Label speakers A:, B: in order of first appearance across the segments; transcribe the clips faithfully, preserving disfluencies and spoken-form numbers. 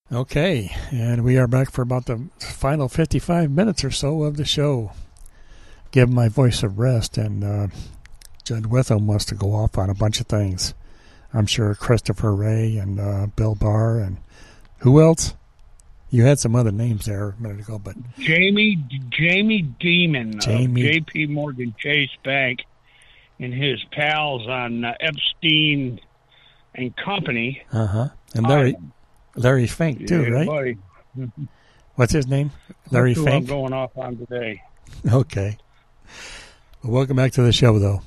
A: Okay, and we are back for about the final fifty-five minutes or so of the show. Give my voice a rest, and uh, Judd Witham wants to go off on a bunch of things. I'm sure Christopher Ray and uh, Bill Barr and who else? You had some other names there a minute ago, but
B: Jamie Jamie Dimon
A: Jamie.
B: of J P Morgan Chase Bank and his pals on uh, Epstein and Company.
A: Uh huh. And Larry
B: Island.
A: Larry Fink too,
B: Yeah,
A: right?
B: buddy.
A: What's his name? Larry
B: That's who I'm
A: Fink.
B: going off on today.
A: Okay. Well, welcome back to the show, though.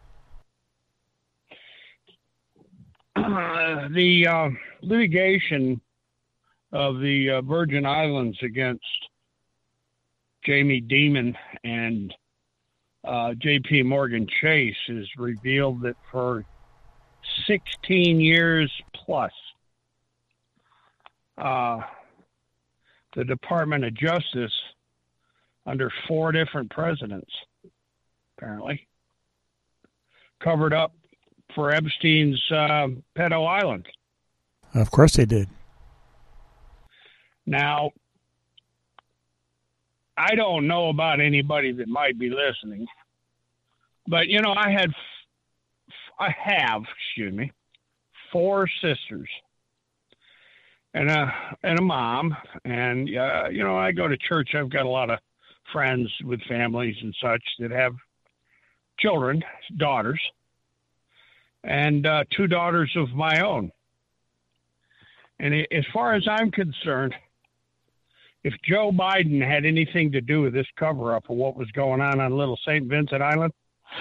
B: Uh, the uh, litigation of the uh, Virgin Islands against Jamie Dimon and uh, J P Morgan Chase has revealed that for sixteen years plus, uh, the Department of Justice, under four different presidents, apparently, covered up for Epstein's uh, pedo island.
A: Of course they did.
B: Now, I don't know about anybody that might be listening, but, you know, I had, I have, excuse me, four sisters and a, and a mom. And, uh, you know, I go to church. I've got a lot of friends with families and such that have children, daughters, and uh, two daughters of my own. And as far as I'm concerned, if Joe Biden had anything to do with this cover-up of what was going on on Little Saint Vincent Island,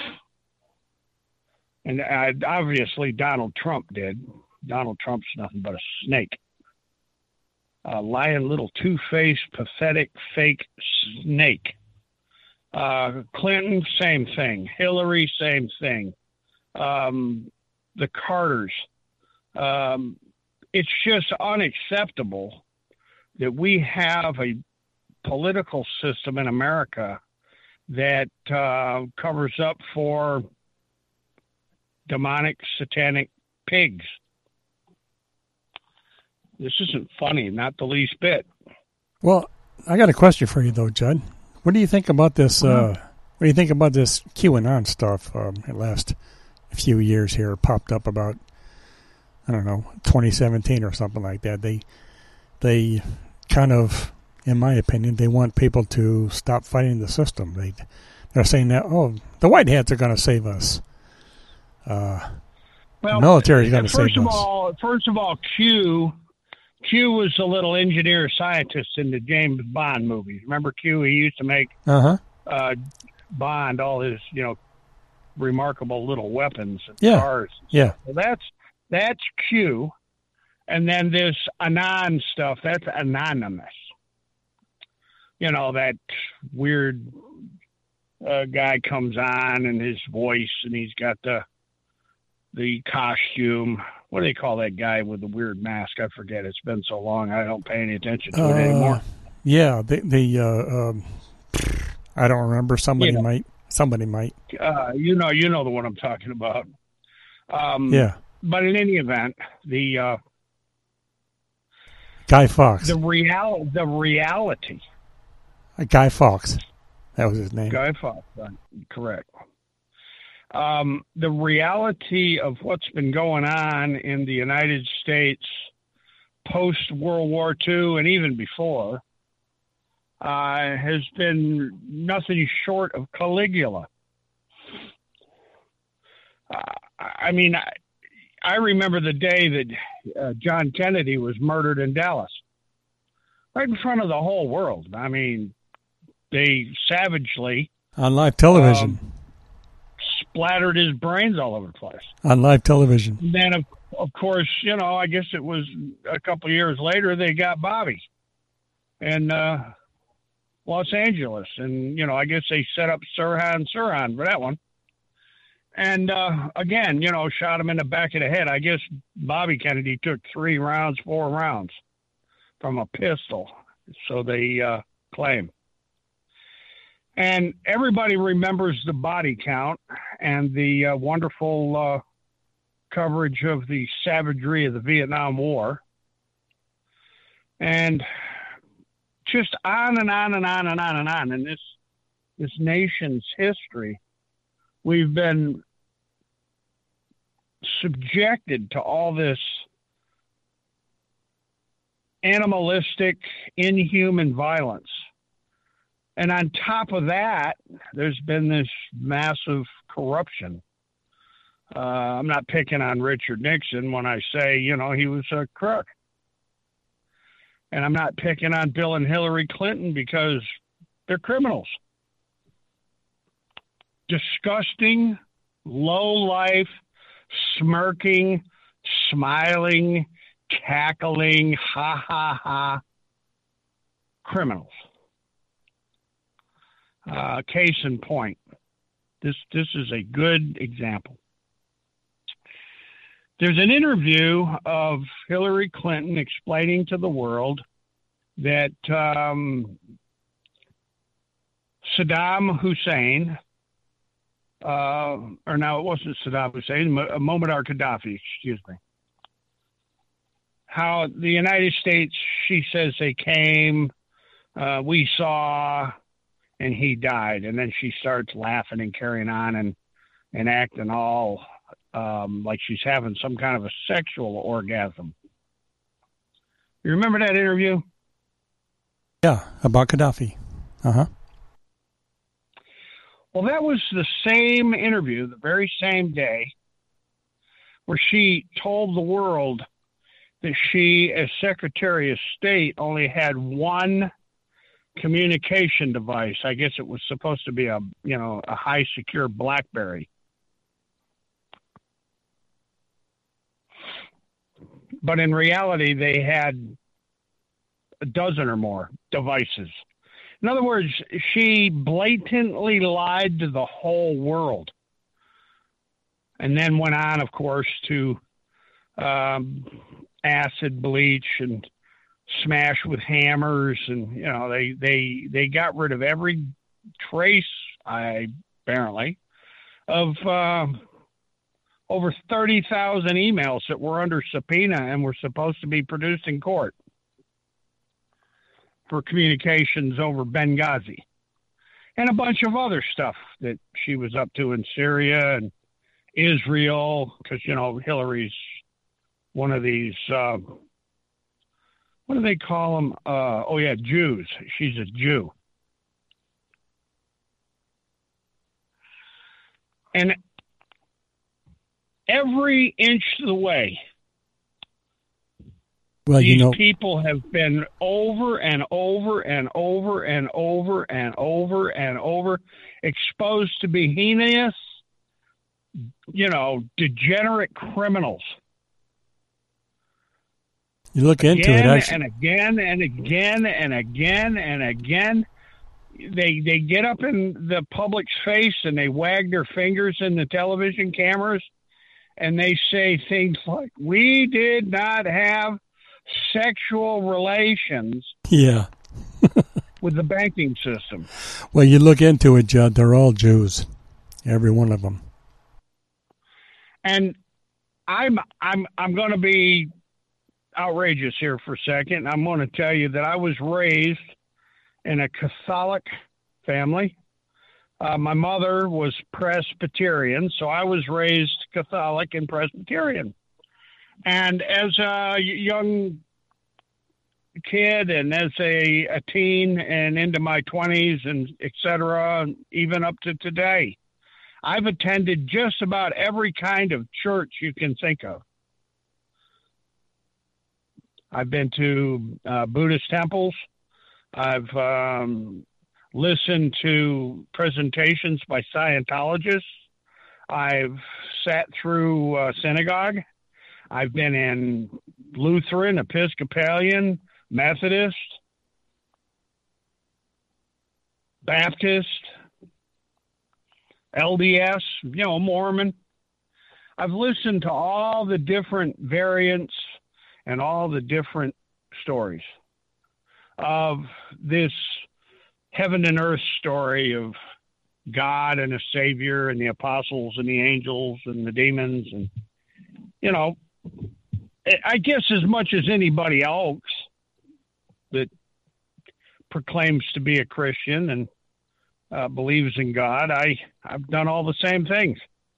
B: and uh, obviously Donald Trump did. Donald Trump's nothing but a snake. A lying little two-faced, pathetic, fake snake. Uh, Clinton, same thing. Hillary, same thing. Um, the Carters. Um, it's just unacceptable that we have a political system in America that uh, covers up for demonic, satanic pigs. This isn't funny, not the least bit.
A: Well, I got a question for you, though, Judd. What do you think about this? Uh, what do you think about this QAnon stuff? Um, the last few years here popped up about, I don't know, twenty seventeen or something like that. They, they kind of, in my opinion, they want people to stop fighting the system. They, they're saying that, oh, the white hats are going to save us. Uh,
B: well,
A: the military is going to save
B: first of
A: us.
B: all, first of all, Q. Q was a little engineer scientist in the James Bond movies. Remember Q? He used to make
A: Uh-huh.
B: uh, Bond all his, you know, remarkable little weapons and
A: Yeah.
B: cars.
A: Yeah.
B: Well, that's that's Q, and then this Anon stuff. That's Anonymous. You know, that weird uh, guy comes on and his voice, and he's got the the costume. What do they call that guy with the weird mask? I forget. It's been so long. I don't pay any attention to
A: Uh,
B: it anymore.
A: Yeah, the the uh, um, I don't remember. Somebody
B: Yeah.
A: might. Somebody might.
B: Uh, you know, you know the one I'm talking about. Um,
A: Yeah,
B: But in any event, the uh,
A: Guy Fawkes.
B: the real the reality.
A: Uh, Guy Fawkes. That was his name.
B: Guy Fawkes, right, correct. Um, the reality of what's been going on in the United States post World War Two and even before uh, has been nothing short of Caligula. Uh, I mean, I, I remember the day that uh, John Kennedy was murdered in Dallas, right in front of the whole world. I mean, they savagely
A: On live television.
B: Um, splattered his brains all over the place.
A: On live television.
B: And then, of, of course, you know, I guess it was a couple of years later they got Bobby in uh, Los Angeles. And, you know, I guess they set up Sirhan Sirhan for that one. And, uh, again, you know, shot him in the back of the head. I guess Bobby Kennedy took three rounds, four rounds from a pistol. So they uh, claim. And everybody remembers the body count and the uh, wonderful uh, coverage of the savagery of the Vietnam War. And just on and on and on and on and on. In this, this nation's history, we've been subjected to all this animalistic, inhuman violence. And on top of that, there's been this massive corruption. Uh, I'm not picking on Richard Nixon when I say, you know, he was a crook. And I'm not picking on Bill and Hillary Clinton because they're criminals. Disgusting, low-life, smirking, smiling, cackling, ha, ha, ha, criminals. Uh, case in point, this this is a good example. There's an interview of Hillary Clinton explaining to the world that um, Saddam Hussein, uh, or no, it wasn't Saddam Hussein, Muammar Gaddafi, excuse me, how the United States, she says they came, uh, we saw, and he died. And then she starts laughing and carrying on and, and acting all um, like she's having some kind of a sexual orgasm. You remember that interview?
A: Yeah, about Gaddafi. Uh-huh.
B: Well, that was the same interview, the very same day, where she told the world that she, as Secretary of State, only had one communication device. I guess it was supposed to be a, you know, a high secure BlackBerry. But in reality, they had a dozen or more devices. In other words, she blatantly lied to the whole world. And then went on, of course, to um, acid bleach and smash with hammers, and you know they they they got rid of every trace, I apparently, of uh, over thirty thousand emails that were under subpoena and were supposed to be produced in court for communications over Benghazi, and a bunch of other stuff that she was up to in Syria and Israel, because you know Hillary's one of these. Uh, What do they call them? Uh, oh, yeah, Jews. She's a Jew. And every inch of the way,
A: well,
B: these
A: you know,
B: people have been over and over and over and over and over and over exposed to be heinous, you know, degenerate criminals.
A: You look into
B: again
A: it, actually.
B: and again and again and again and again. They they get up in the public's face and they wag their fingers in the television cameras and they say things like, "We did not have sexual relations
A: Yeah.
B: with the banking system."
A: Well, you look into it, Judd, they're all Jews. Every one of them.
B: And I'm I'm I'm going to be outrageous here for a second. I'm going to tell you that I was raised in a Catholic family. Uh, my mother was Presbyterian, so I was raised Catholic and Presbyterian. And as a young kid and as a, a teen and into my twenties and et cetera, even up to today, I've attended just about every kind of church you can think of. I've been to uh, Buddhist temples. I've um, listened to presentations by Scientologists. I've sat through uh, synagogue. I've been in Lutheran, Episcopalian, Methodist, Baptist, L D S, you know, Mormon. I've listened to all the different variants and all the different stories of this heaven and earth story of God and a Savior and the apostles and the angels and the demons. And, you know, I guess as much as anybody else, that proclaims to be a Christian and uh, believes in God. I, I've done all the same things.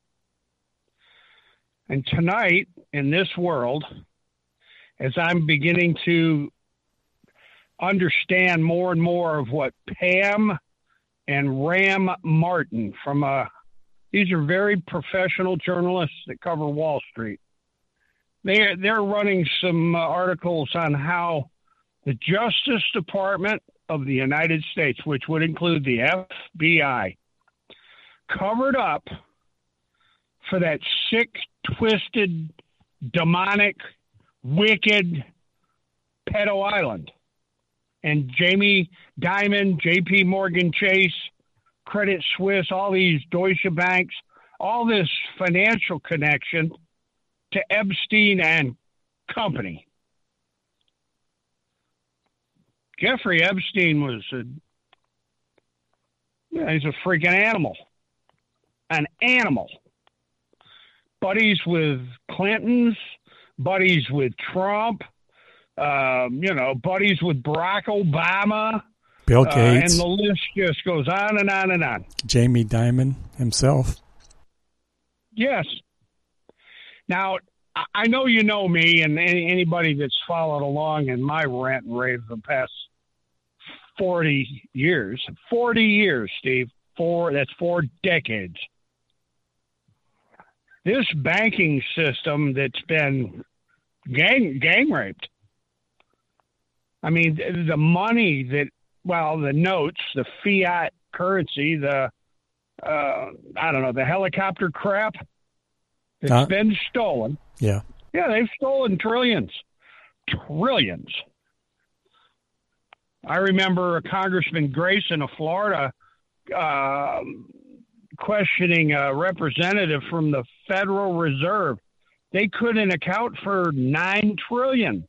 B: And tonight, in this world, as I'm beginning to understand more and more of what Pam and Ram Martin from uh, these are very professional journalists that cover Wall Street. They they're running some uh, articles on how the Justice Department of the United States, which would include the F B I, covered up for that sick, twisted, demonic, wicked pedo island. And Jamie Dimon, J P Morgan Chase, Credit Suisse, all these Deutsche Banks, all this financial connection to Epstein and company. Jeffrey Epstein was a, yeah, he's a freaking animal. An animal. Buddies with Clintons, buddies with Trump, um, you know, buddies with Barack Obama.
A: Bill
B: Uh,
A: Gates.
B: and the list just goes on and on and on.
A: Jamie Dimon himself.
B: Yes. Now, I- I know you know me, and any, anybody that's followed along in my rant and rave the past forty years. forty years, Steve. Four, that's four decades. This banking system that's been gang gang raped. I mean, th- the money that, well, the notes, the fiat currency, the, uh, I don't know, the helicopter crap that's
A: Uh,
B: been stolen.
A: Yeah.
B: Yeah, they've stolen trillions. Trillions. I remember Congressman Grayson of Florida uh, questioning a representative from the Federal Reserve. They couldn't account for nine trillion.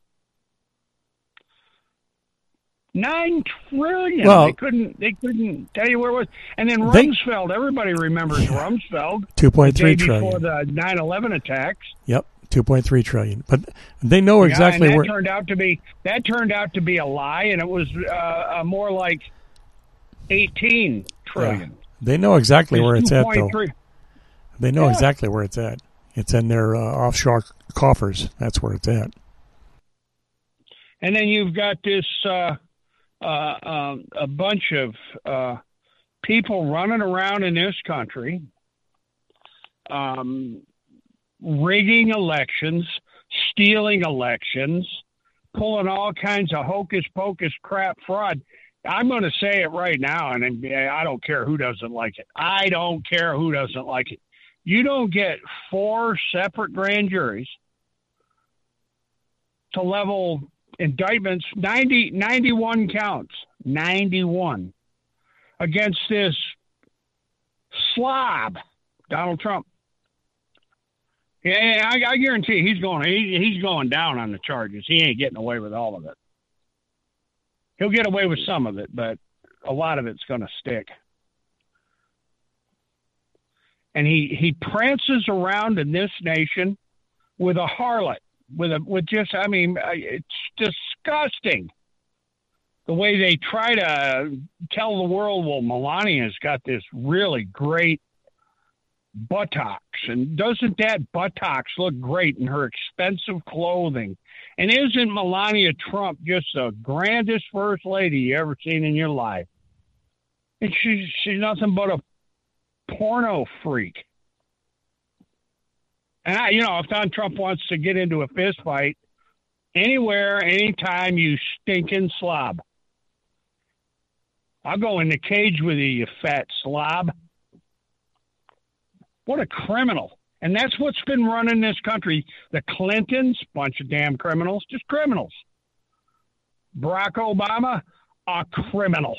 B: Nine trillion.
A: Well-
B: they couldn't. They couldn't tell you where it was. And then
A: They-
B: Rumsfeld. Everybody remembers Rumsfeld.
A: two point
B: The
A: three
B: day
A: trillion.
B: before the nine eleven attacks.
A: Yep. two point three trillion. But they know exactly
B: yeah, and that
A: where.
B: turned out to be that turned out to be a lie, and it was uh, uh, more like eighteen trillion.
A: They know exactly where it's at, though.
B: two point three.
A: They know
B: Yeah.
A: exactly where it's at. It's in their uh, offshore coffers. That's where it's at.
B: And then you've got this uh, uh, uh, a bunch of uh, people running around in this country, um, rigging elections, stealing elections, pulling all kinds of hocus pocus crap fraud. I'm going to say it right now, and I don't care who doesn't like it. I don't care who doesn't like it. You don't get four separate grand juries to level indictments, ninety, ninety-one counts, ninety-one, against this slob, Donald Trump. Yeah, I, I guarantee he's going. He, he's going down on the charges. He ain't getting away with all of it. He'll get away with some of it, but a lot of it's going to stick. And he, he prances around in this nation with a harlot, with a with just I mean it's disgusting the way they try to tell the world. Well, Melania's got this really great buttocks, and doesn't that buttocks look great in her expensive clothing? And isn't Melania Trump just the grandest first lady you ever seen in your life? And she's she's nothing but a porno freak. And I, you know, if Donald Trump wants to get into a fist fight anywhere, anytime, you stinking slob, I'll go in the cage with you, you fat slob. What a criminal. And that's what's been running this country. The Clintons, bunch of damn criminals, just criminals. Barack Obama, a criminal.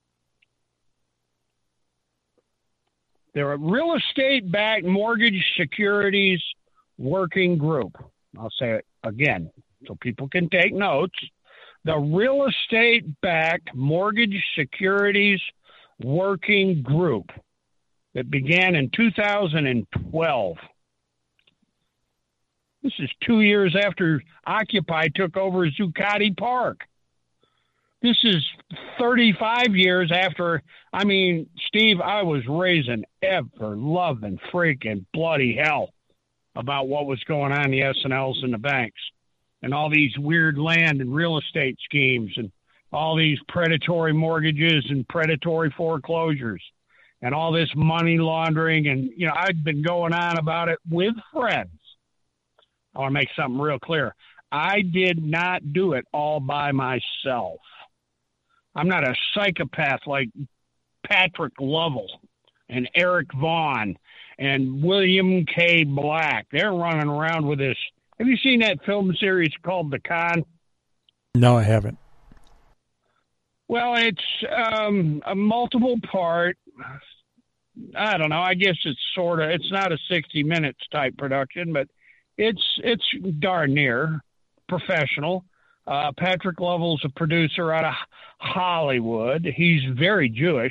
B: They're a real estate-backed mortgage securities working group. I'll say it again so people can take notes. The real estate-backed mortgage securities working group that began in two thousand twelve. This is two years after Occupy took over Zuccotti Park. This is thirty-five years after, I mean, Steve, I was raising ever loving freaking bloody hell about what was going on in the S and Ls and the banks and all these weird land and real estate schemes and all these predatory mortgages and predatory foreclosures and all this money laundering. And, you know, I'd been going on about it with friends. I want to make something real clear. I did not do it all by myself. I'm not a psychopath like Patrick Lovell and Eric Vaughn and William K. Black. They're running around with this. Have you seen that film series called The Con?
A: No, I haven't.
B: Well, it's um, a multiple part. I don't know. I guess it's sort of, it's not a sixty minutes type production, but it's, it's darn near professional. Uh, Patrick Lovell's a producer out of Hollywood. He's very Jewish.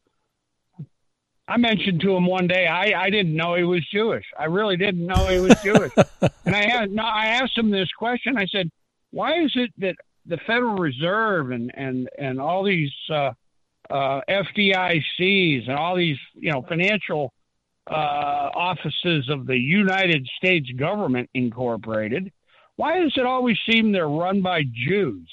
B: I mentioned to him one day, I, I didn't know he was Jewish. I really didn't know he was Jewish. And I asked, no, I asked him this question. I said, why is it that the Federal Reserve and, and, and all these uh, uh, F D I Cs and all these, you know, financial uh, offices of the United States government incorporated, why does it always seem they're run by Jews?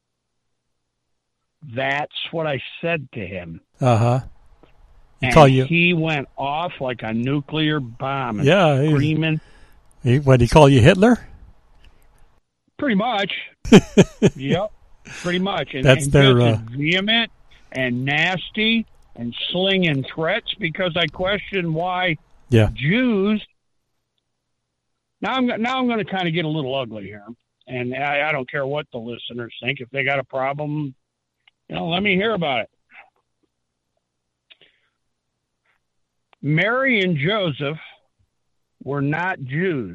B: That's what I said to him.
A: Uh-huh. He
B: and
A: call you...
B: he went off like a nuclear bomb and
A: yeah,
B: screaming.
A: He, what, he call you Hitler?
B: Pretty much. Yep, pretty much. And,
A: That's
B: and
A: their...
B: just
A: Uh...
B: vehement and nasty and slinging threats because I question why
A: yeah.
B: Jews... Now I'm now I'm going to kind of get a little ugly here, and I, I don't care what the listeners think. If they got a problem, you know, let me hear about it. Mary and Joseph were not Jews.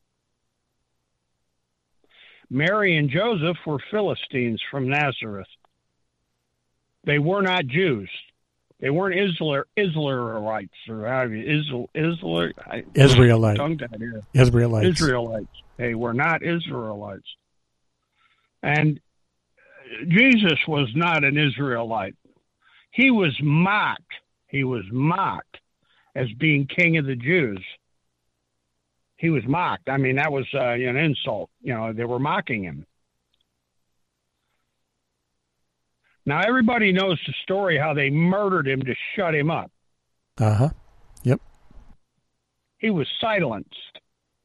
B: Mary and Joseph were Philistines from Nazareth. They were not Jews. They weren't Isler, Israelites or how you Isl, Isler,
A: Israelite.
B: Israelites. Israelites. They were not Israelites. And Jesus was not an Israelite. He was mocked. He was mocked as being king of the Jews. He was mocked. I mean, that was uh, an insult. You know, they were mocking him. Now, everybody knows the story how they murdered him to shut him up.
A: Uh-huh. Yep.
B: He was silenced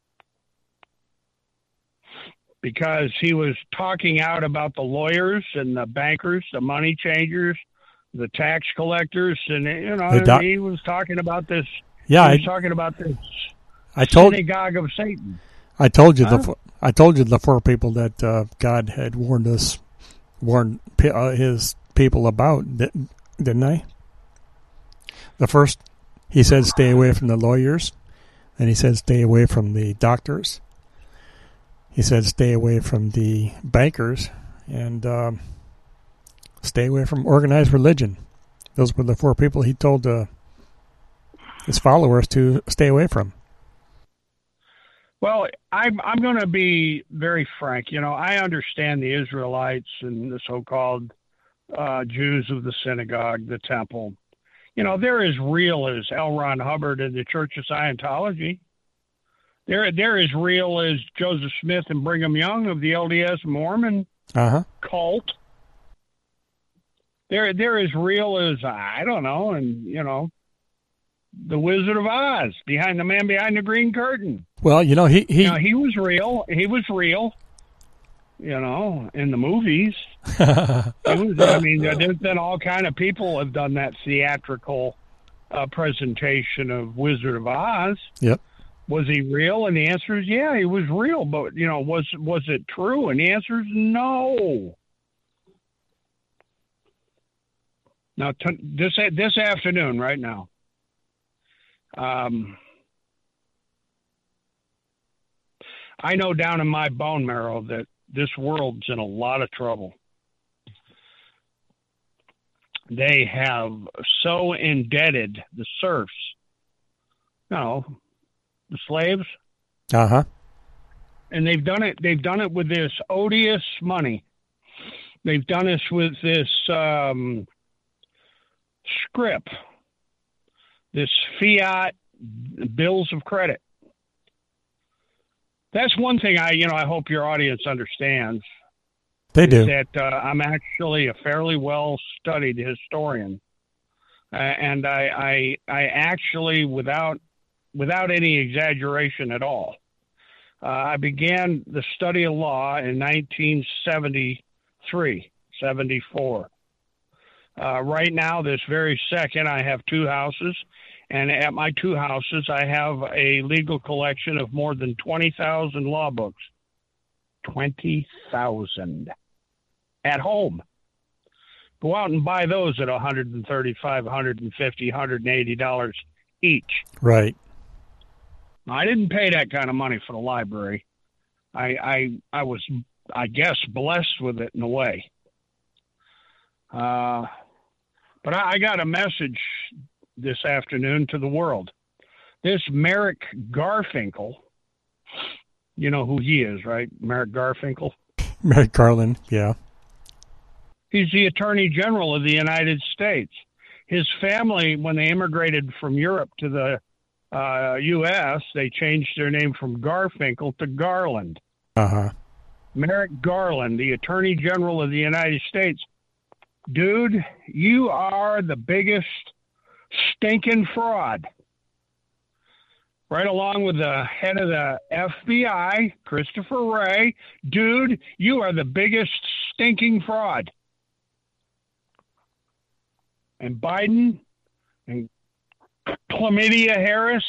B: because he was talking out about the lawyers and the bankers, the money changers, the tax collectors, and, you know, doc- he was talking about this.
A: Yeah,
B: he was
A: I,
B: talking about this
A: I told,
B: synagogue of Satan.
A: I told you
B: huh?
A: the I told you the four people that uh, God had warned us. warned uh, his people about, didn't I? The first, he said stay away from the lawyers. Then he said stay away from the doctors. He said stay away from the bankers. And um, stay away from organized religion. Those were the four people he told uh, his followers to stay away from.
B: Well, I'm I'm going to be very frank. You know, I understand the Israelites and the so-called uh, Jews of the synagogue, the temple. You know, they're as real as L. Ron Hubbard and the Church of Scientology. They're they're as real as Joseph Smith and Brigham Young of the L D S Mormon
A: uh-huh.
B: cult. They're they're as real as, I don't know, and you know, the Wizard of Oz, behind the man behind the green curtain.
A: Well, you know, he he,
B: you know, he was real. He was real. You know, in the movies. was, I mean, there's been all kind of people have done that theatrical uh, presentation of Wizard of Oz.
A: Yep.
B: Was he real? And the answer is yeah, he was real. But you know, was was it true? And the answer is no. Now, t- this this afternoon, right now. Um, I know down in my bone marrow that this world's in a lot of trouble. They have so indebted the serfs, you know, the slaves.
A: Uh-huh.
B: And they've done it, they've done it with this odious money They've done us with this um, script, this fiat bills of credit. That's one thing I, you know, I hope your audience understands.
A: They do.
B: That uh, I'm actually a fairly well-studied historian, uh, and I, I, I actually, without, without any exaggeration at all, uh, I began the study of law in nineteen seventy-three, seventy-four. Uh, right now, this very second, I have two houses, and at my two houses, I have a legal collection of more than twenty thousand law books. twenty thousand at home. Go out and buy those at one hundred thirty-five dollars, one hundred fifty dollars, one hundred eighty dollars each.
A: Right.
B: I didn't pay that kind of money for the library. I I, I was, I guess, blessed with it in a way. Uh, but I, I got a message this afternoon to the world. This Merrick Garfinkel, you know who he is, right? Merrick Garfinkel?
A: Merrick Garland, yeah.
B: He's the Attorney General of the United States. His family, when they immigrated from Europe to the uh, U S, they changed their name from Garfinkel to Garland.
A: Uh-huh.
B: Merrick Garland, the Attorney General of the United States. Dude, you are the biggest stinking fraud. Right along with the head of the F B I, Christopher Wray. Dude, you are the biggest stinking fraud. And Biden and Chlamydia Harris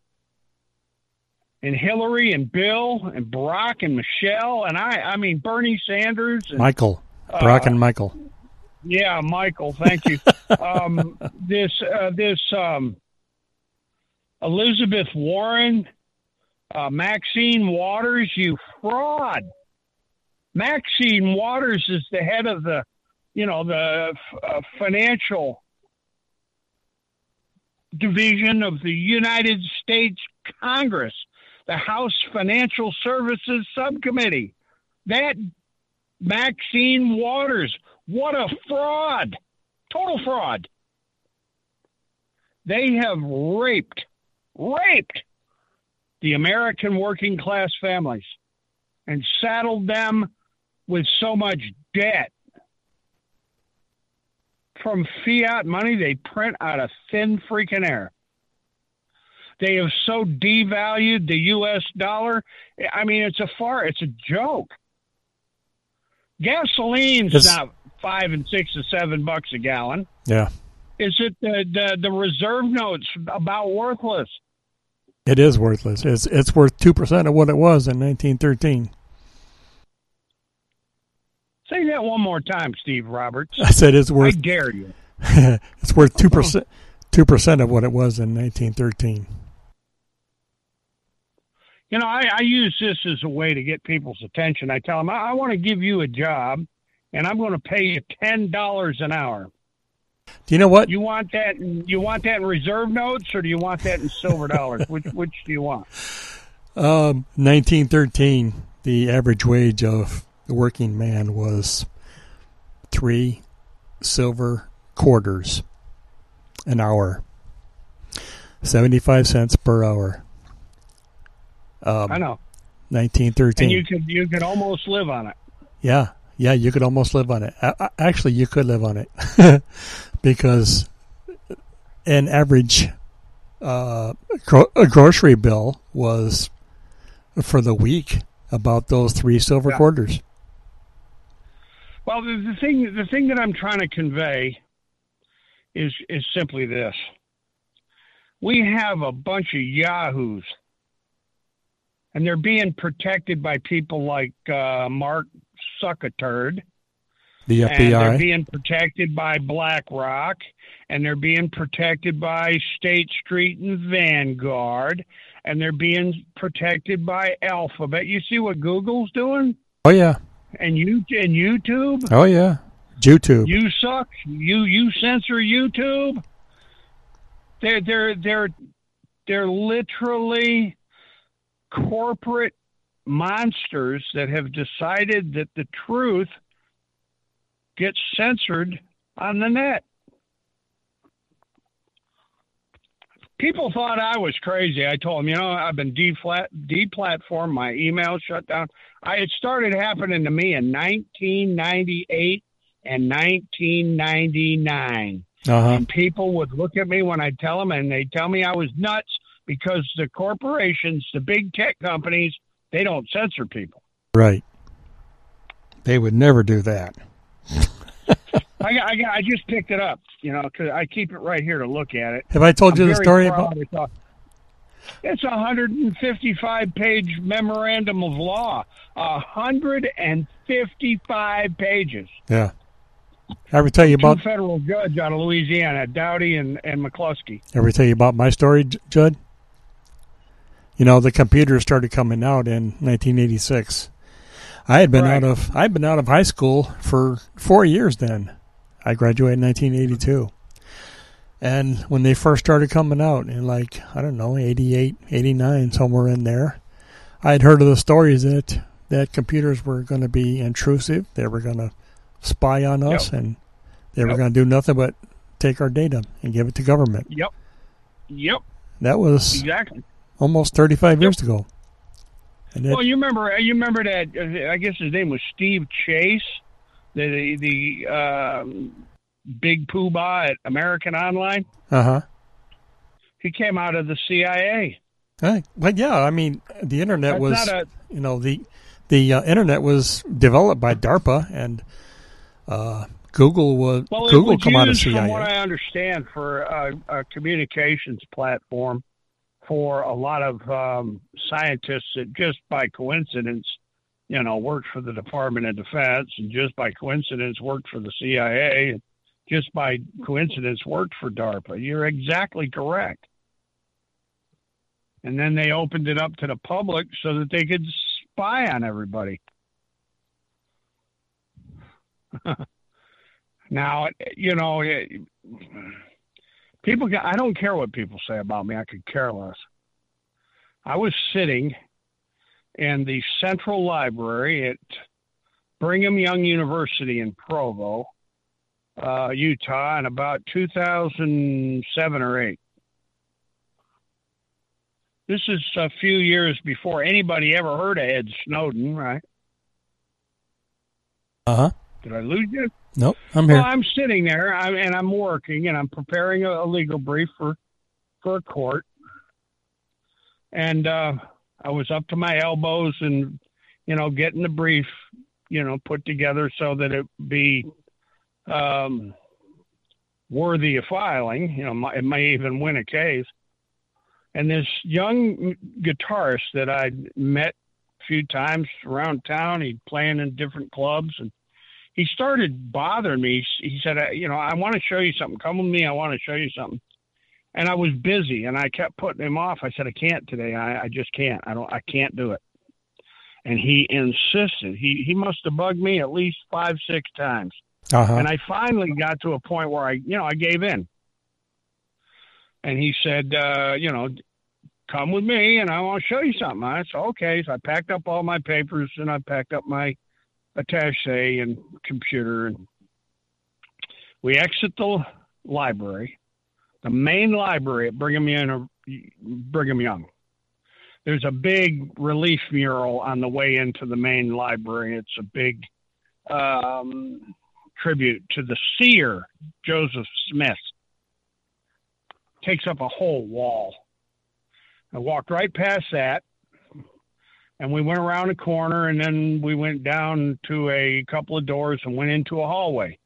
B: and Hillary and Bill and Barack and Michelle and I, I mean, Bernie Sanders. And,
A: Michael. Barack uh, and Michael.
B: Yeah, Michael, thank you. um, this, uh, this, um, Elizabeth Warren, uh, Maxine Waters, you fraud. Maxine Waters is the head of the, you know, the uh, financial division of the United States Congress, the House Financial Services Subcommittee. That Maxine Waters, what a fraud. Total fraud. They have raped raped the American working class families and saddled them with so much debt from fiat money they print out of thin freaking air. They have so devalued the U S dollar. I mean, it's a far, it's a joke. Gasoline's it's, now five and six and seven bucks a gallon.
A: Yeah.
B: Is it the, the, the reserve notes about worthless?
A: It is worthless. It's it's worth two percent of what it was in nineteen thirteen.
B: Say that one more time, Steve Roberts.
A: I said it's worth.
B: I dare you.
A: It's worth two percent, two percent of what it was in nineteen thirteen.
B: You know, I, I use this as a way to get people's attention. I tell them, I, I want to give you a job, and I'm going to pay you ten dollars an hour.
A: Do you know what?
B: You want that? In, you want that in reserve notes, or do you want that in silver dollars? Which which do you want?
A: Um, nineteen thirteen, the average wage of the working man was three silver quarters an hour, seventy-five cents per hour. Um,
B: I know.
A: nineteen thirteen.
B: And you could you could almost live on it.
A: Yeah, yeah, you could almost live on it. Actually, you could live on it because an average uh, gro- a grocery bill was for the week about those three silver yeah. quarters.
B: Well, the, the thing the thing that I'm trying to convey is is simply this: we have a bunch of yahoos, and they're being protected by people like uh, Mark Zuckerberg.
A: The F B I.
B: And they're being protected by BlackRock, and they're being protected by State Street and Vanguard, and they're being protected by Alphabet. You see what Google's doing?
A: Oh yeah.
B: And you and YouTube?
A: Oh yeah. YouTube.
B: You suck. You you censor YouTube. They're they're they're they're literally corporate monsters that have decided that the truth gets censored on the net. People thought I was crazy. I told them, you know, I've been deflat, deplatformed, my email shut down. I, it started happening to me in nineteen ninety-eight and nineteen ninety-nine.
A: Uh-huh.
B: And people would look at me when I tell them, and they tell me I was nuts because the corporations, the big tech companies, they don't censor people.
A: Right. They would never do that.
B: I, I, I just picked it up, you know, because I keep it right here to look at it.
A: Have I told
B: I'm
A: you the story
B: proud.
A: about?
B: It's a, it's a one hundred fifty-five page memorandum of law. one hundred fifty-five pages.
A: Yeah. I ever tell you about?
B: Two federal judge out of Louisiana, Dowdy and, and McCluskey.
A: Ever tell you about my story, Judd? You know, the computers started coming out in nineteen eighty-six. I had been
B: Right.
A: out of I'd been out of high school for four years then. I graduated in nineteen eighty-two. And when they first started coming out in like, I don't know, eighty-eight, eighty-nine, somewhere in there, I had heard of the stories that, that computers were going to be intrusive. They were going to spy on us,
B: Yep.
A: and they were
B: Yep.
A: going to do nothing but take our data and give it to government.
B: Yep. Yep.
A: That was
B: Exactly.
A: almost thirty-five years ago. And it,
B: Well, you remember you remember that, uh, I guess his name was Steve Chase, the, the um, big poobah at American Online?
A: uh-huh.
B: He came out of the C I A.
A: Hey, but yeah, I mean, the internet
B: That's
A: was,
B: not a-
A: you know, the the uh, internet was developed by DARPA, and uh, Google was
B: Well,
A: Google
B: it was
A: come out of
B: used,
A: C I A.
B: from what I understand, for a, a communications platform for a lot of um, scientists that just by coincidence, you know, worked for the Department of Defense, and just by coincidence worked for the C I A, and just by coincidence worked for DARPA. You're exactly correct. And then they opened it up to the public so that they could spy on everybody. Now, you know, it, people, I don't care what people say about me. I could care less. I was sitting in the Central Library at Brigham Young University in Provo, uh, Utah, in about two thousand seven or eight. This is a few years before anybody ever heard of Ed Snowden, right?
A: Uh-huh.
B: Did I lose you?
A: Nope, I'm here.
B: Well, I'm sitting there, I'm, and I'm working, and I'm preparing a, a legal brief for, for a court. And uh, I was up to my elbows and, you know, getting the brief, you know, put together so that it be um, worthy of filing. You know, it may even win a case. And this young guitarist that I'd met a few times around town, he'd playing in different clubs, and he started bothering me. He said, you know, I want to show you something. Come with me. I want to show you something. And I was busy, and I kept putting him off. I said, I can't today. I, I just can't. I don't. I can't do it. And he insisted. He he must have bugged me at least five, six times.
A: Uh-huh.
B: And I finally got to a point where I, you know, I gave in. And he said, uh, you know, come with me, and I want to show you something. I said, okay. So I packed up all my papers, and I packed up my attaché and computer, and we exit the library, the main library at Brigham Young. Brigham Young. There's a big relief mural on the way into the main library. It's a big um, tribute to the seer, Joseph Smith. Takes up a whole wall. I walked right past that, and we went around a corner, and then we went down to a couple of doors and went into a hallway.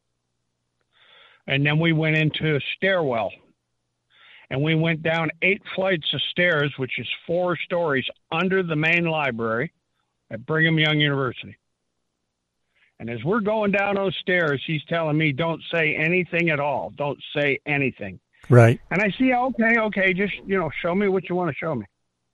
B: And then we went into a stairwell. And we went down eight flights of stairs, which is four stories under the main library at Brigham Young University. And as we're going down those stairs, he's telling me, don't say anything at all. Don't say anything.
A: Right.
B: And I see, okay, okay, just, you know, show me what you want to show me.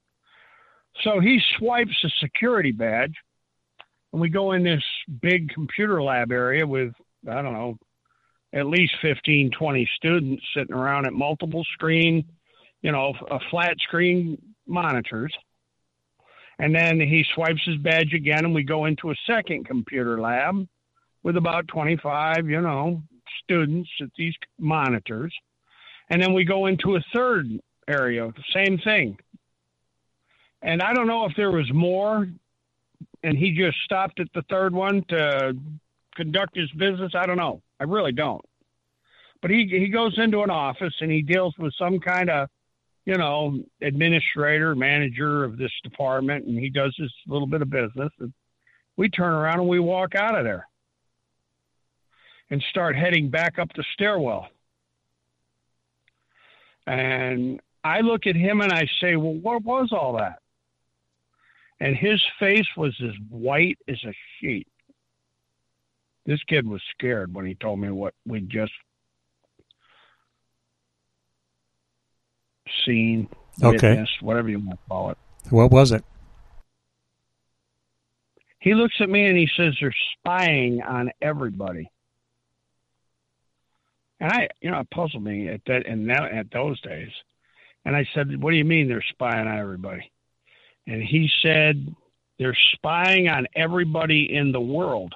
B: So he swipes a security badge, and we go in this big computer lab area with, I don't know, at least fifteen, twenty students sitting around at multiple screen, you know, a flat screen monitors. And then he swipes his badge again, and we go into a second computer lab with about twenty-five, you know, students at these monitors. And then we go into a third area, same thing. And I don't know if there was more and he just stopped at the third one to conduct his business. I don't know. I really don't. But he, he goes into an office and he deals with some kind of, you know, administrator, manager of this department, and he does this little bit of business. And we turn around and we walk out of there and start heading back up the stairwell. And I look at him and I say, well, what was all that? And his face was as white as a sheet. This kid was scared when he told me what we'd just seen,
A: okay.
B: witnessed, whatever you want to call it.
A: What was it?
B: He looks at me and he says, they're spying on everybody. And I, you know, it puzzled me at that, and now at those days. And I said, what do you mean they're spying on everybody? And he said, they're spying on everybody in the world.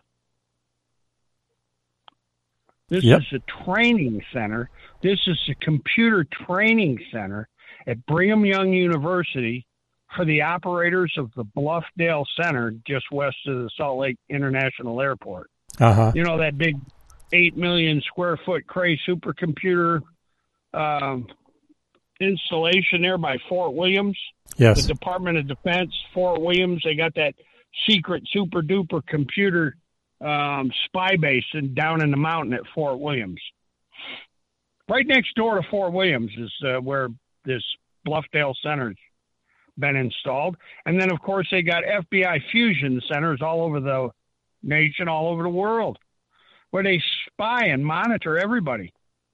B: This
A: yep.
B: is a training center. This is a computer training center at Brigham Young University for the operators of the Bluffdale Center just west of the Salt Lake International Airport.
A: Uh-huh.
B: You know, that big eight million square foot Cray supercomputer um, installation there by Fort Williams?
A: Yes.
B: The Department of Defense, Fort Williams, they got that secret super duper computer um, spy base in, down in the mountain at Fort Williams. Right next door to Fort Williams is uh, where this Bluffdale Center's been installed. And then, of course, they got F B I fusion centers all over the nation, all over the world, where they spy and monitor everybody.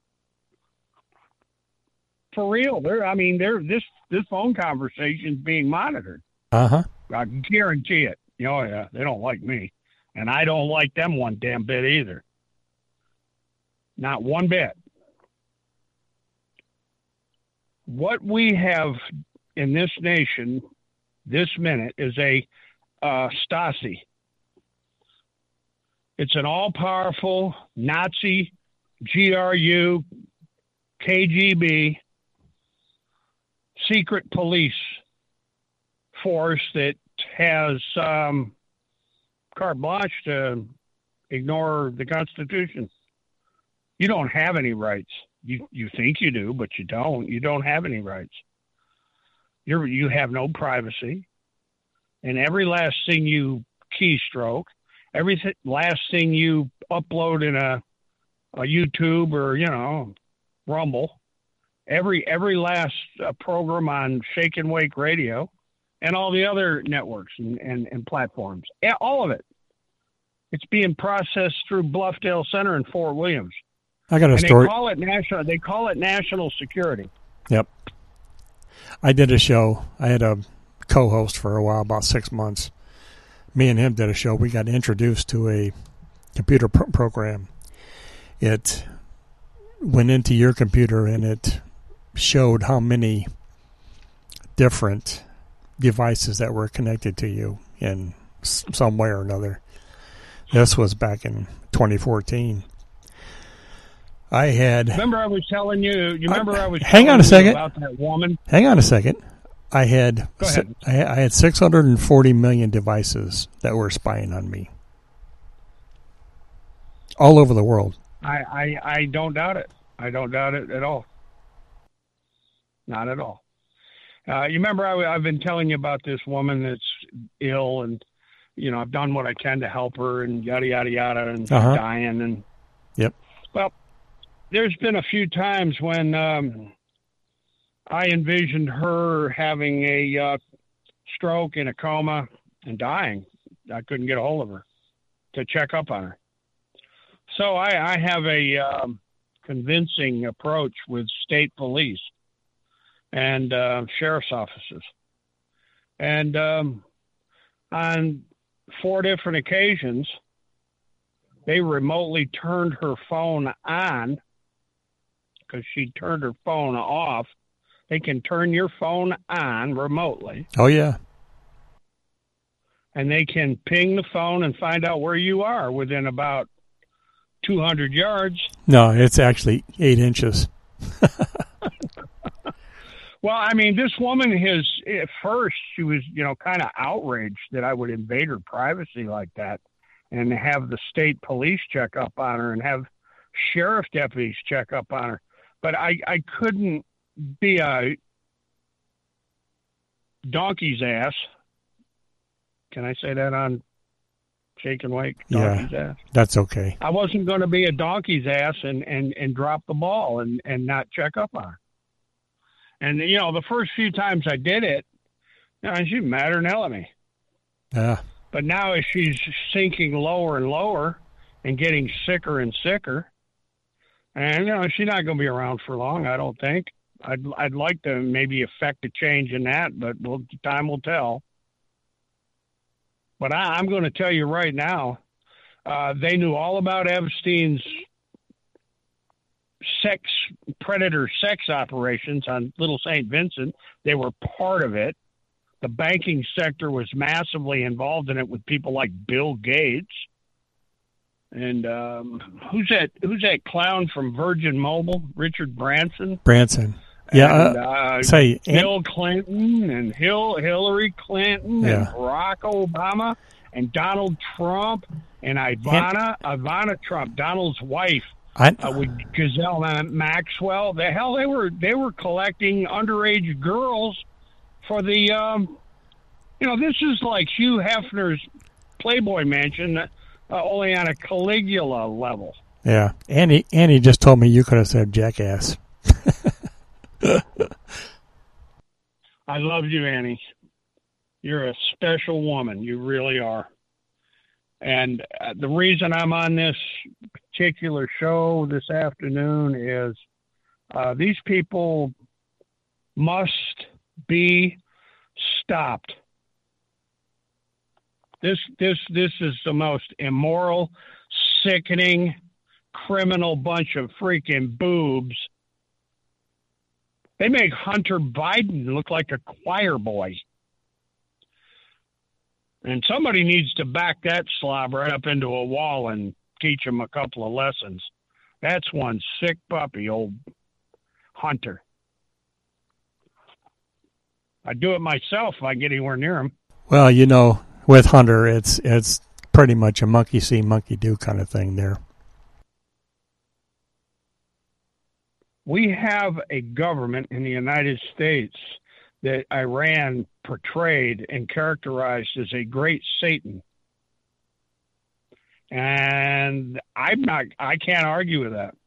B: For real. They're, I mean, they're, this, this phone conversation is being monitored.
A: Uh-huh.
B: I guarantee it. Oh, yeah, they don't like me. And I don't like them one damn bit either. Not one bit. What we have in this nation this minute is a uh, Stasi. It's an all-powerful Nazi, G R U, K G B, secret police force that has um, carte blanche to ignore the Constitution. You don't have any rights. You you think you do, but you don't. You don't have any rights. You're you have no privacy, and every last thing you keystroke, every th- last thing you upload in a a YouTube or you know Rumble, every every last uh, program on Shake and Wake Radio, and all the other networks and, and, and platforms, yeah, all of it. It's being processed through Bluffdale Center in Fort Williams.
A: I got a
B: and
A: story.
B: They call it national. They call it national security.
A: Yep. I did a show. I had a co-host for a while, about six months. Me and him did a show. We got introduced to a computer pro- program. It went into your computer and it showed how many different devices that were connected to you in some way or another. This was back in twenty fourteen. I had.
B: Remember, I was telling you. You remember, I, I was.
A: Hang on a second.
B: About that woman.
A: Hang on a second. I had.
B: Go ahead.
A: I had six hundred forty million devices that were spying on me, all over the world.
B: I, I, I don't doubt it. I don't doubt it at all. Not at all. Uh, you remember, I, I've been telling you about this woman that's ill, and you know, I've done what I can to help her, and yada yada yada, and
A: uh-huh.
B: dying, and
A: yep.
B: Well. There's been a few times when um, I envisioned her having a uh, stroke in a coma and dying. I couldn't get a hold of her to check up on her. So I, I have a um, convincing approach with state police and uh, sheriff's offices. And um, on four different occasions, they remotely turned her phone on because she turned her phone off. They can turn your phone on remotely.
A: Oh, yeah.
B: And they can ping the phone and find out where you are within about two hundred yards.
A: No, it's actually eight inches.
B: Well, I mean, this woman has, at first, she was, you know, kind of outraged that I would invade her privacy like that and have the state police check up on her and have sheriff deputies check up on her. But I, I couldn't be a donkey's ass. Can I say that on Shake and Wake? Donkey's
A: yeah,
B: ass?
A: That's okay.
B: I wasn't going to be a donkey's ass and, and, and drop the ball and, and not check up on her. And, you know, the first few times I did it, you know, she's madder than hell at me.
A: Yeah.
B: But now as she's sinking lower and lower and getting sicker and sicker, and, you know, she's not going to be around for long, I don't think. I'd I'd like to maybe effect a change in that, but we'll, time will tell. But I, I'm going to tell you right now, uh, they knew all about Epstein's sex predator sex operations on Little Saint Vincent. They were part of it. The banking sector was massively involved in it with people like Bill Gates. And um, who's that? Who's that clown from Virgin Mobile? Richard Branson.
A: Branson. Yeah.
B: And, uh,
A: say
B: Bill Clinton and Hill, Hillary Clinton
A: yeah.
B: and Barack Obama and Donald Trump and Ivana and, Ivana Trump, Donald's wife.
A: I,
B: uh, with Ghislaine Maxwell. The hell they were they were collecting underage girls for the. Um, you know, this is like Hugh Hefner's Playboy Mansion. Uh, only on a Caligula level.
A: Yeah, Annie. Annie just told me you could have said jackass.
B: I love you, Annie. You're a special woman. You really are. And uh, the reason I'm on this particular show this afternoon is uh, these people must be stopped. This this this is the most immoral, sickening, criminal bunch of freaking boobs. They make Hunter Biden look like a choir boy. And somebody needs to back that slob right up into a wall and teach him a couple of lessons. That's one sick puppy, old Hunter. I'd do it myself if I get anywhere near him.
A: Well, you know, with Hunter, it's it's pretty much a monkey see, monkey do kind of thing there.
B: We have a government in the United States that Iran portrayed and characterized as a great Satan. And I'm not, I can't argue with that.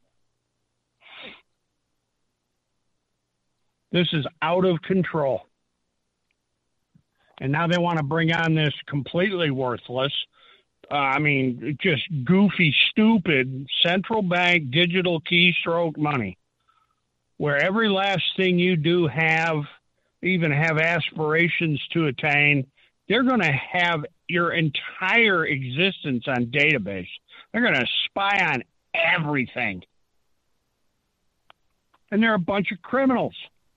B: This is out of control. And now they want to bring on this completely worthless, uh, I mean, just goofy, stupid central bank digital keystroke money, where every last thing you do have, even have aspirations to attain, they're going to have your entire existence on database. They're going to spy on everything. And they're a bunch of criminals.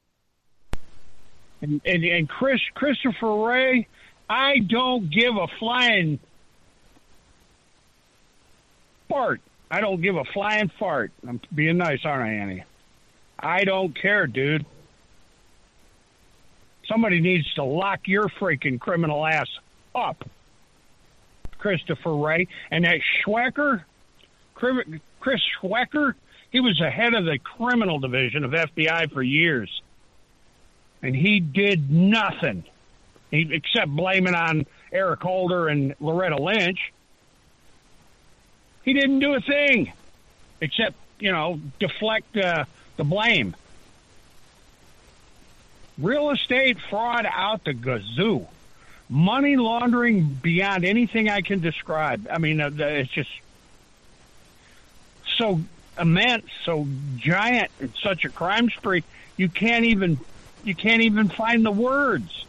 B: And, and, and Chris Christopher Wray, I don't give a flying fart. I don't give a flying fart. I'm being nice, aren't I, Annie? I don't care, dude. Somebody needs to lock your freaking criminal ass up, Christopher Wray. And that Schwecker, Chris Schwecker, he was the head of the criminal division of F B I for years. And he did nothing he, except blame it on Eric Holder and Loretta Lynch. He didn't do a thing except, you know, deflect uh, the blame. Real estate fraud out the gazoo. Money laundering beyond anything I can describe. I mean, uh, it's just so immense, so giant, it's such a crime spree, you can't even you can't even find the words.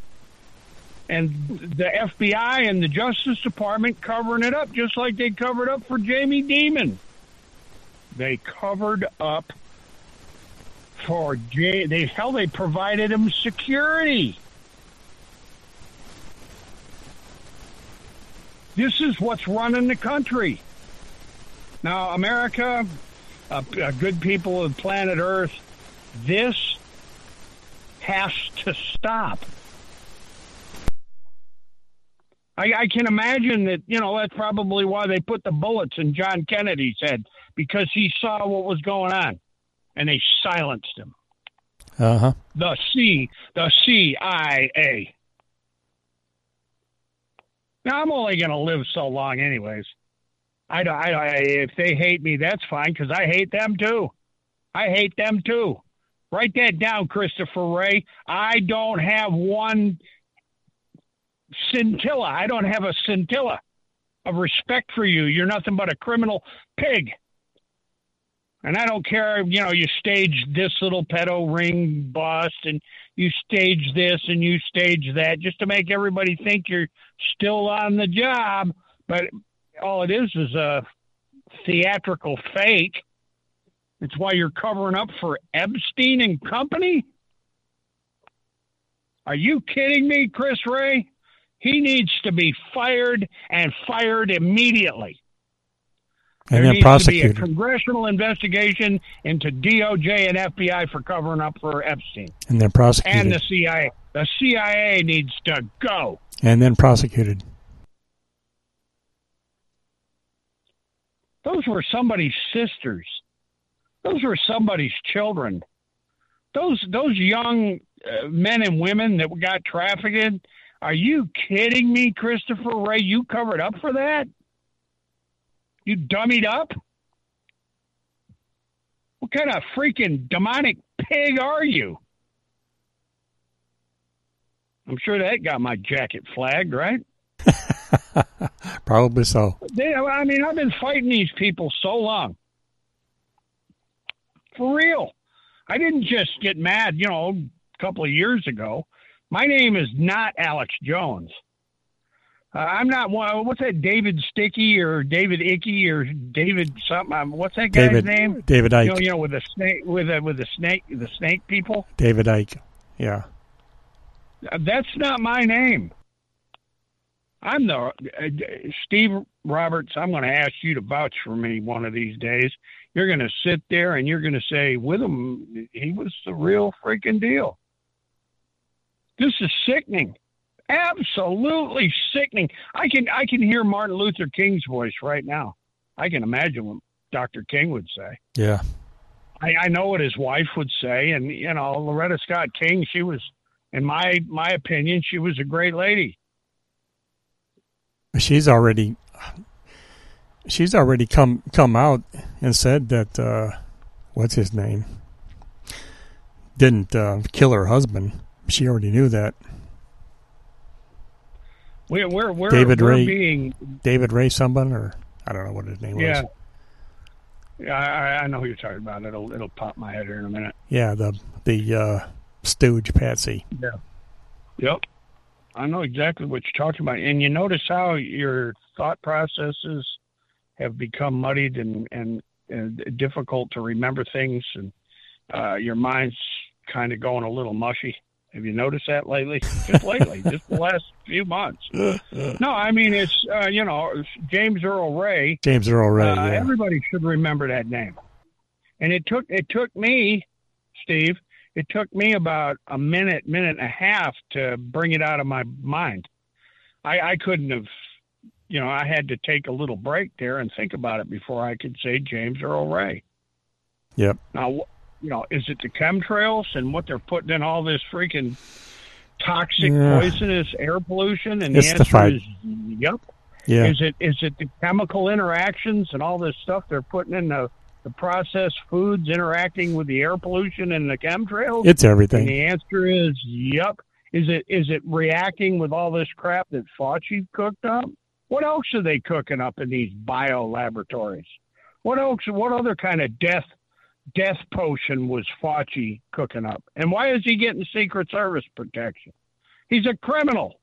B: And the F B I and the Justice Department covering it up just like they covered up for Jamie Dimon. They covered up for J. They hell, they provided him security. This is what's running the country. Now, America, uh, uh, good people of planet Earth, this has to stop. I, I can imagine that, you know, that's probably why they put the bullets in John Kennedy's head, because he saw what was going on, and they silenced him.
A: Uh-huh.
B: The C, the C I A. Now, I'm only going to live so long anyways. I, I, I, if they hate me, that's fine, because I hate them too. I hate them too. Write that down, Christopher Wray. I don't have one scintilla. I don't have a scintilla of respect for you. You're nothing but a criminal pig. And I don't care, you know, you stage this little pedo ring bust, and you stage this and you stage that just to make everybody think you're still on the job. But all it is is a theatrical fake. It's why you're covering up for Epstein and company? Are you kidding me, Chris Wray? He needs to be fired, and fired immediately.
A: And
B: there
A: then
B: needs
A: prosecuted.
B: to be a congressional investigation into D O J and F B I for covering up for Epstein.
A: And then prosecuted.
B: And the C I A. The C I A needs to go.
A: And then prosecuted.
B: Those were somebody's sisters. Those were somebody's children. Those those young uh, men and women that got trafficked. Are you kidding me, Christopher Wray? You covered up for that? You dummied up? What kind of freaking demonic pig are you? I'm sure that got my jacket flagged, right?
A: Probably so.
B: They, I mean, I've been fighting these people so long. For real. I didn't just get mad, you know, a couple of years ago. My name is not Alex Jones. Uh, I'm not one. What's that? David Sticky or David Icky or David something? What's that guy's
A: David,
B: name?
A: David Icke.
B: You know, you know, with the snake, with the with the snake, the snake people.
A: David Icke. Yeah.
B: Uh, that's not my name. I'm the uh, Steve Roberts. I'm going to ask you to vouch for me one of these days. You're going to sit there and you're going to say, with him, he was the real freaking deal. This is sickening. Absolutely sickening. I can I can hear Martin Luther King's voice right now. I can imagine what Doctor King would say.
A: Yeah.
B: I, I know what his wife would say, and you know, Loretta Scott King, she was, in my my opinion, she was a great lady.
A: She's already she's already come come out and said that uh, what's his name? Didn't uh, kill her husband. She already knew that.
B: We're we're we're,
A: David
B: we're
A: Ray,
B: being
A: David Ray somebody, or I don't know what his name
B: yeah.
A: was.
B: Yeah, I, I know who you're talking about. It'll it'll pop my head here in a minute.
A: Yeah, the the uh, stooge Patsy.
B: Yeah. Yep. I know exactly what you're talking about. And you notice how your thought processes have become muddied and, and, and difficult to remember things, and uh, your mind's kind of going a little mushy. Have you noticed that lately? Just lately, just the last few months. No, I mean, it's, uh, you know, James Earl Ray.
A: James Earl Ray,
B: uh,
A: yeah.
B: Everybody should remember that name. And it took it took me, Steve, it took me about a minute, minute and a half to bring it out of my mind. I, I couldn't have, you know, I had to take a little break there and think about it before I could say James Earl Ray.
A: Yep.
B: Now, you know, is it the chemtrails and what they're putting in all this freaking toxic,
A: yeah.
B: poisonous air pollution? And
A: it's
B: the
A: the
B: answer
A: fight.
B: is yep.
A: Yeah.
B: Is it is it the chemical interactions and all this stuff they're putting in the, the processed foods interacting with the air pollution and the chemtrails?
A: It's everything.
B: And the answer is yep. Is it is it reacting with all this crap that Fauci cooked up? What else are they cooking up in these bio laboratories? What else? What other kind of death death potion was Fauci cooking up? And why is he getting Secret Service protection? He's a criminal.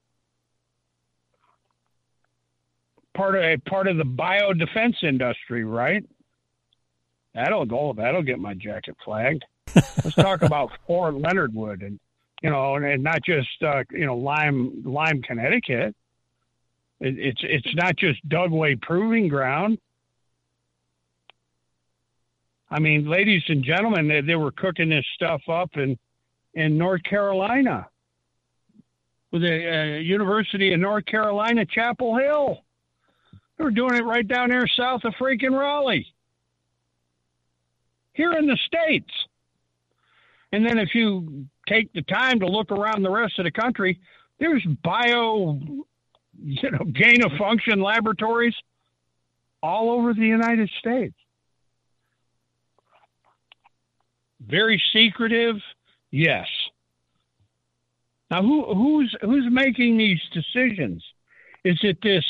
B: Part of a part of the bio defense industry, right? That'll go. That'll get my jacket flagged. Let's talk about Fort Leonard Wood, and you know, and, and not just uh, you know Lyme, Lyme, Connecticut. It, it's it's not just Dugway Proving Ground. I mean, ladies and gentlemen, they, they were cooking this stuff up in, in North Carolina with the uh, University of North Carolina, Chapel Hill. They were doing it right down there south of freaking Raleigh, here in the States. And then if you take the time to look around the rest of the country, there's bio, you know, gain of function laboratories all over the United States. Very secretive, yes. Now, who who's who's making these decisions? Is it this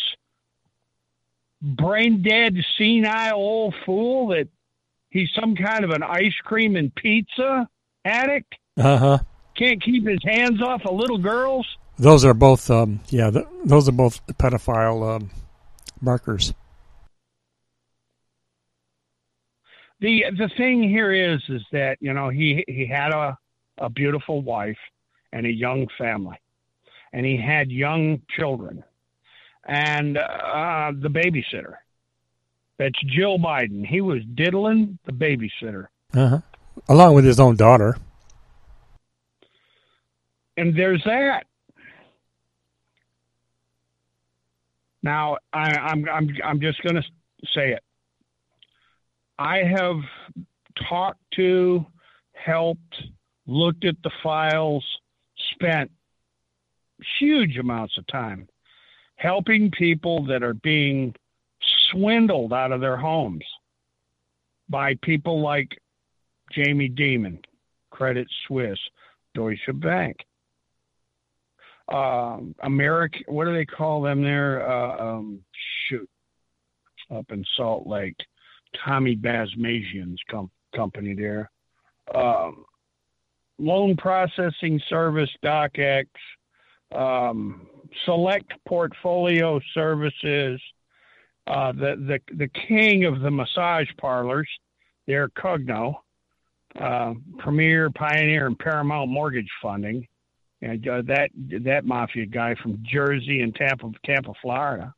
B: brain dead, senile old fool that he's some kind of an ice cream and pizza addict?
A: Uh huh.
B: Can't keep his hands off of little girls?
A: Those are both, um, yeah, th- those are both pedophile um, markers.
B: The the thing here is is that, you know, he he had a, a beautiful wife and a young family, and he had young children, and uh, the babysitter. That's Jill Biden. He was diddling the babysitter.
A: Uh-huh. Along with his own daughter.
B: And there's that. Now, I, I'm I'm I'm just going to say it. I have talked to, helped, looked at the files, spent huge amounts of time helping people that are being swindled out of their homes by people like Jamie Dimon, Credit Suisse, Deutsche Bank, um, American, what do they call them there? Uh, um, shoot, up in Salt Lake. Tommy Basmazian's com- company there. Um, loan processing service, DocX, um, Select Portfolio Services, uh, the, the the king of the massage parlors, they're Cogno, uh, Premier, Pioneer, and Paramount Mortgage Funding, and uh, that that mafia guy from Jersey and Tampa, Tampa, Florida.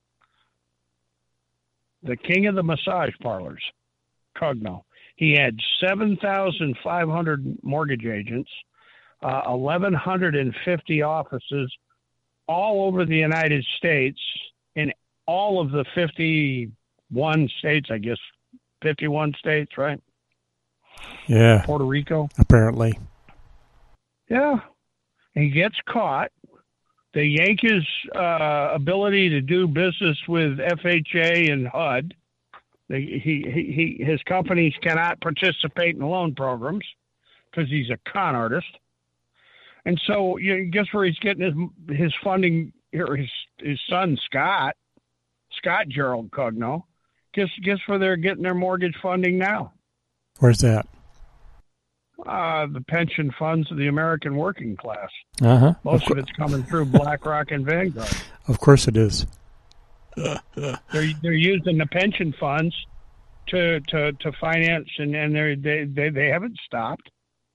B: The king of the massage parlors, Cogno. He had seven thousand five hundred mortgage agents, uh, one thousand one hundred fifty offices all over the United States, in all of the fifty-one states, I guess, fifty-one states, right?
A: Yeah.
B: Puerto Rico.
A: Apparently.
B: Yeah. He gets caught. They yank his uh, ability to do business with F H A and H U D. They, he, he, he, his companies cannot participate in loan programs because he's a con artist. And so, you know, guess where he's getting his his funding? Here, his his son Scott, Scott Gerald Cogno. Guess guess where they're getting their mortgage funding now?
A: Where's that?
B: Uh, the pension funds of the American working class.
A: Uh-huh.
B: Most of, of it's coming through BlackRock and Vanguard.
A: Of course it is.
B: they're they're using the pension funds to to, to finance, and, and they they they haven't stopped.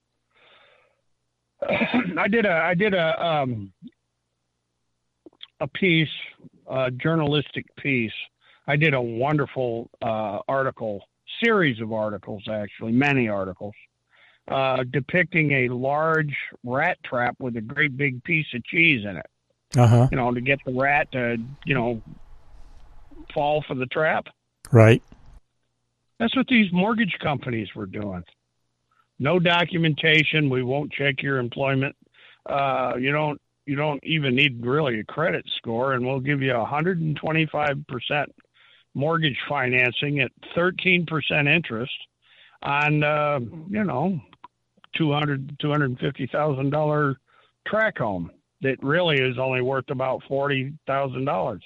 B: I did a I did a um, a piece, a journalistic piece. I did a wonderful uh, article, series of articles, actually, many articles. Uh, depicting a large rat trap with a great big piece of cheese in it.
A: Uh-huh.
B: You know, to get the rat to, you know, fall for the trap.
A: Right.
B: That's what these mortgage companies were doing. No documentation. We won't check your employment. Uh, you don't. You don't even need really a credit score, and we'll give you one hundred twenty-five percent mortgage financing at thirteen percent interest on, uh, you know, two hundred, two hundred fifty thousand dollars track home that really is only worth about forty thousand dollars.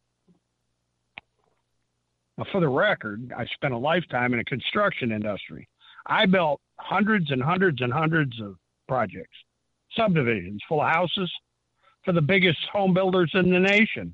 B: Now, for the record, I spent a lifetime in the construction industry. I built hundreds and hundreds and hundreds of projects, subdivisions full of houses for the biggest home builders in the nation.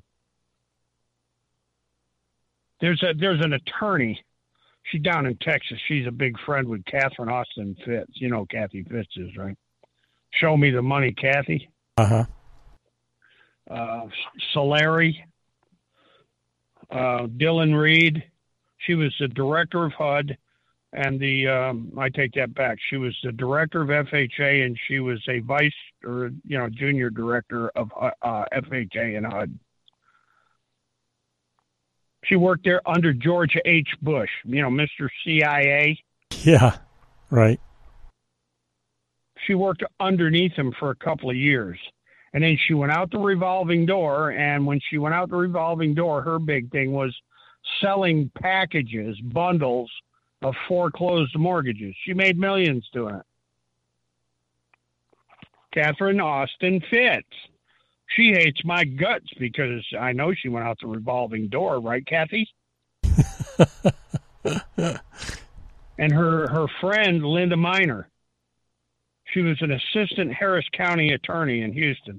B: There's a there's an attorney. She's down in Texas. She's a big friend with Catherine Austin Fitz. You know who Kathy Fitz is, right? Show me the money, Kathy.
A: Uh-huh.
B: Uh, Solari. Uh, Dylan Reed. She was the director of H U D. And the um, I take that back. She was the director of F H A, and she was a vice or you know junior director of uh, F H A in H U D. She worked there under George H. Bush, you know, Mister C I A.
A: Yeah, right.
B: She worked underneath him for a couple of years. And then she went out the revolving door, and when she went out the revolving door, her big thing was selling packages, bundles of foreclosed mortgages. She made millions doing it. Catherine Austin Fitts. She hates my guts because I know she went out the revolving door, right, Kathy? And her, her friend, Linda Miner. She was an assistant Harris County attorney in Houston.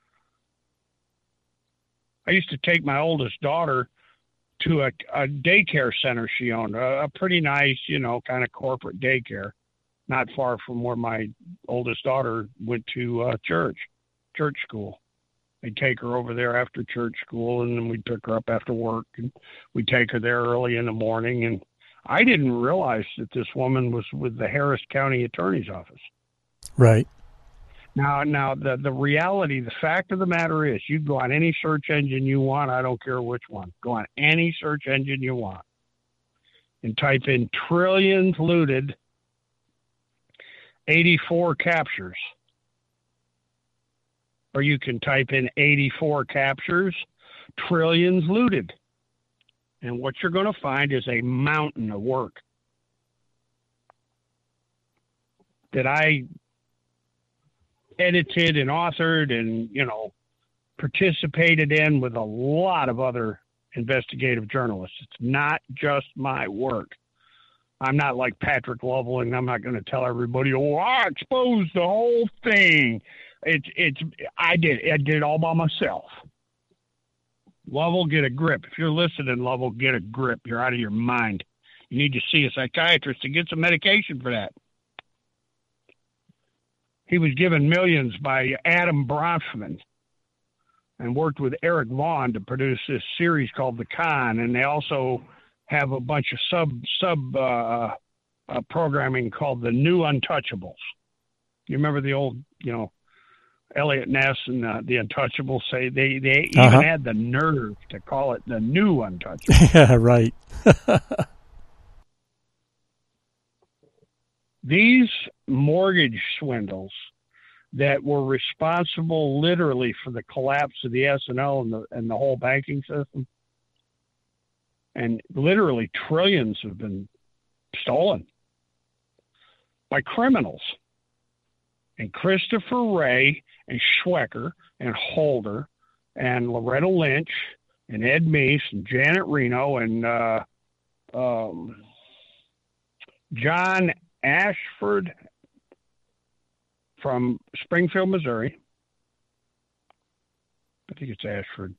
B: I used to take my oldest daughter to a, a daycare center she owned, a, a pretty nice, you know, kind of corporate daycare, not far from where my oldest daughter went to uh, church, church school. They'd take her over there after church school, and then we'd pick her up after work, and we'd take her there early in the morning. And I didn't realize that this woman was with the Harris County Attorney's Office.
A: Right.
B: Now, now the, the reality, the fact of the matter is, you go on any search engine you want. I don't care which one. Go on any search engine you want and type in trillions looted, eighty-four captures. Or you can type in eighty-four captures, trillions looted. And what you're going to find is a mountain of work that I edited and authored and, you know, participated in with a lot of other investigative journalists. It's not just my work. I'm not like Patrick Lovell, and I'm not going to tell everybody, oh, I exposed the whole thing. It's, it's, I did, I did it all by myself. Lovell, get a grip. If you're listening, Lovell, get a grip. You're out of your mind. You need to see a psychiatrist to get some medication for that. He was given millions by Adam Bronfman and worked with Eric Vaughn to produce this series called The Con. And they also have a bunch of sub sub uh, uh, programming called The New Untouchables. You remember the old, you know, Elliot Ness and uh, the Untouchables? Say they they even
A: uh-huh.
B: had the nerve to call it The New Untouchables.
A: Yeah, right.
B: These mortgage swindles that were responsible literally for the collapse of the S and L and the, and the whole banking system, and literally trillions have been stolen by criminals. And Christopher Wray and Schwecker and Holder and Loretta Lynch and Ed Meese and Janet Reno and uh, um, John Ashford from Springfield, Missouri. I think it's Ashford,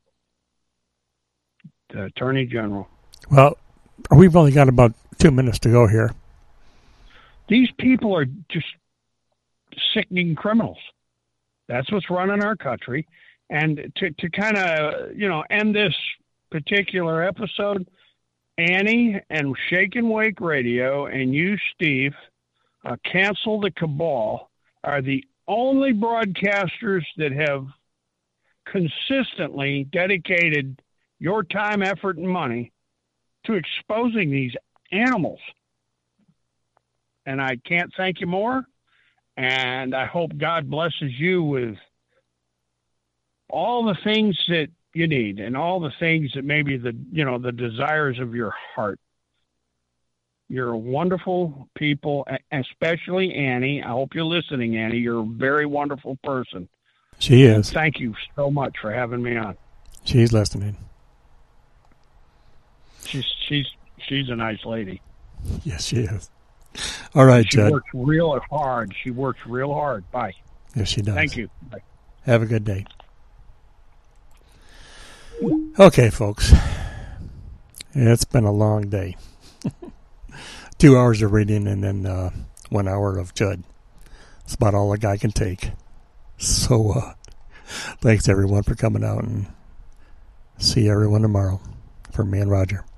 B: the Attorney General.
A: Well, we've only got about two minutes to go here.
B: These people are just sickening criminals. That's what's running our country. And to, to kind of, you know, end this particular episode, Annie and Shake and Wake Radio and you, Steve, uh, Cancel the Cabal, are the only broadcasters that have consistently dedicated your time, effort, and money to exposing these animals. And I can't thank you more. And I hope God blesses you with all the things that you need and all the things that maybe the, you know, the desires of your heart. You're wonderful people, especially Annie. I hope you're listening, Annie. You're a very wonderful person.
A: She is.
B: And thank you so much for having me on.
A: She's listening.
B: She's she's she's a nice lady.
A: Yes, she is. All right,
B: she
A: Judd.
B: She works real hard. She works real hard. Bye.
A: Yes, she does.
B: Thank you. Bye.
A: Have a good day. Okay, folks. It's been a long day. Two hours of reading and then uh, one hour of Judd. It's about all a guy can take. So, uh, thanks everyone for coming out, and see everyone tomorrow. From me and Roger.